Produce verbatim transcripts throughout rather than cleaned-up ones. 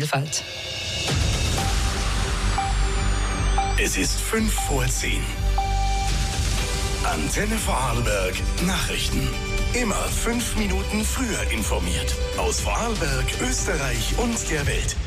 Vielfalt. Es ist fünf vor zehn. Antenne Vorarlberg Nachrichten. Immer fünf Minuten früher informiert. Aus Vorarlberg, Österreich und der Welt.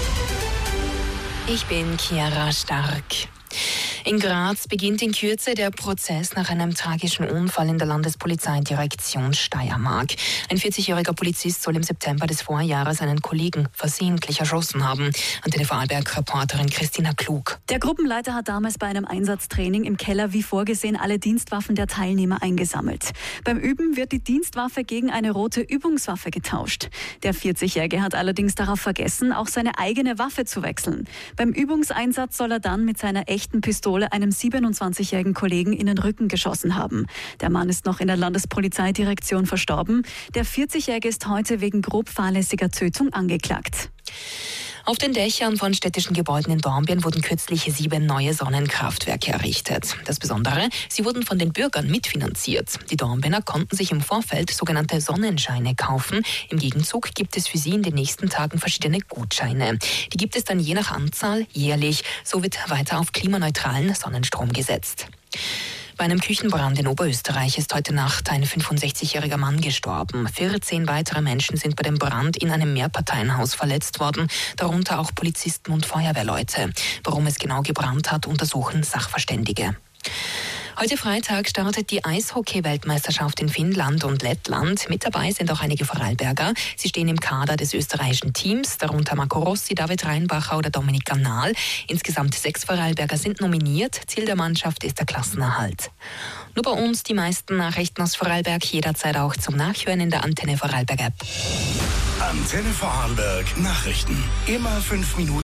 Ich bin Chiara Stark. In Graz beginnt in Kürze der Prozess nach einem tragischen Unfall in der Landespolizeidirektion Steiermark. Ein vierzigjähriger Polizist soll im September des Vorjahres einen Kollegen versehentlich erschossen haben. Antenne Vorarlberg-Reporterin Christina Klug. Der Gruppenleiter hat damals bei einem Einsatztraining im Keller wie vorgesehen alle Dienstwaffen der Teilnehmer eingesammelt. Beim Üben wird die Dienstwaffe gegen eine rote Übungswaffe getauscht. Der vierzigjährige hat allerdings darauf vergessen, auch seine eigene Waffe zu wechseln. Beim Übungseinsatz soll er dann mit seiner echten Pistole einem siebenundzwanzigjährigen Kollegen in den Rücken geschossen haben. Der Mann ist noch in der Landespolizeidirektion verstorben. Der vierzigjährige ist heute wegen grob fahrlässiger Tötung angeklagt. Auf den Dächern von städtischen Gebäuden in Dornbirn wurden kürzlich sieben neue Sonnenkraftwerke errichtet. Das Besondere, sie wurden von den Bürgern mitfinanziert. Die Dornbirner konnten sich im Vorfeld sogenannte Sonnenscheine kaufen. Im Gegenzug gibt es für sie in den nächsten Tagen verschiedene Gutscheine. Die gibt es dann je nach Anzahl jährlich. So wird weiter auf klimaneutralen Sonnenstrom gesetzt. Bei einem Küchenbrand in Oberösterreich ist heute Nacht ein fünfundsechzigjähriger Mann gestorben. vierzehn weitere Menschen sind bei dem Brand in einem Mehrparteienhaus verletzt worden, darunter auch Polizisten und Feuerwehrleute. Warum es genau gebrannt hat, untersuchen Sachverständige. Heute Freitag startet die Eishockey-Weltmeisterschaft in Finnland und Lettland. Mit dabei sind auch einige Vorarlberger. Sie stehen im Kader des österreichischen Teams, darunter Marco Rossi, David Reinbacher oder Dominik Ganahl. Insgesamt sechs Vorarlberger sind nominiert. Ziel der Mannschaft ist der Klassenerhalt. Nur bei uns die meisten Nachrichten aus Vorarlberg, jederzeit auch zum Nachhören in der Antenne Vorarlberg App. Antenne Vorarlberg Nachrichten. Immer fünf Minuten